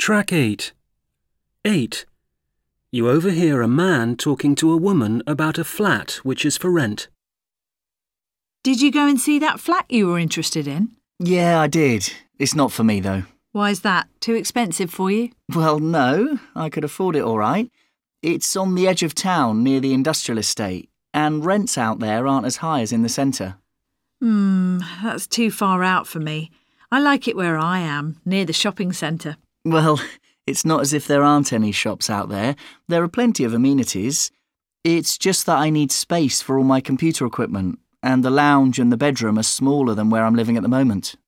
Track 8. 8. You overhear a man talking to a woman about a flat which is for rent. Did you go and see that flat you were interested in? Yeah, I did. It's not for me, though. Why's that? Too expensive for you? Well, no, I could afford it all right. It's on the edge of town near the industrial estate, and rents out there aren't as high as in the centre. That's too far out for me. I like it where I am, near the shopping centre. Well, it's not as if there aren't any shops out there. There are plenty of amenities. It's just that I need space for all my computer equipment, and the lounge and the bedroom are smaller than where I'm living at the moment.